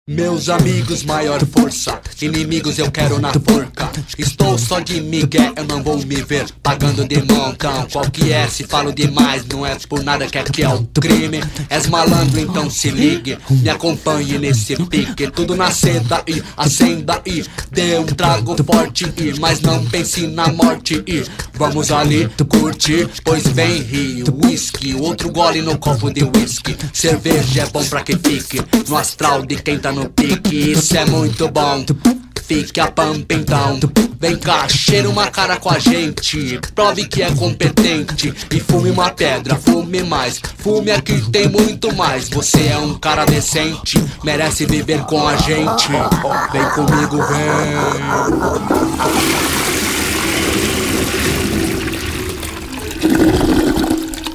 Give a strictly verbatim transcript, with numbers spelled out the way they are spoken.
Meus amigos, maior força, inimigos eu quero na forca. Estou só de migué, eu não vou me ver pagando de montão. Qual que é? Se falo demais, não é por nada que aqui é o crime. És malandro, então se ligue, me acompanhe nesse pique. Tudo na seda e acenda e dê um trago forte e mas não pense na morte e vamos ali curtir, pois vem rio, whisky, outro gole no copo de whisky. Cerveja é bom pra que fique no astral de quem tá no pique, isso é muito bom. Fique a pampa então. Vem cá, cheira uma cara com a gente, prove que é competente e fume uma pedra, fume mais. Fume aqui tem muito mais. Você é um cara decente, merece viver com a gente. Vem comigo, vem.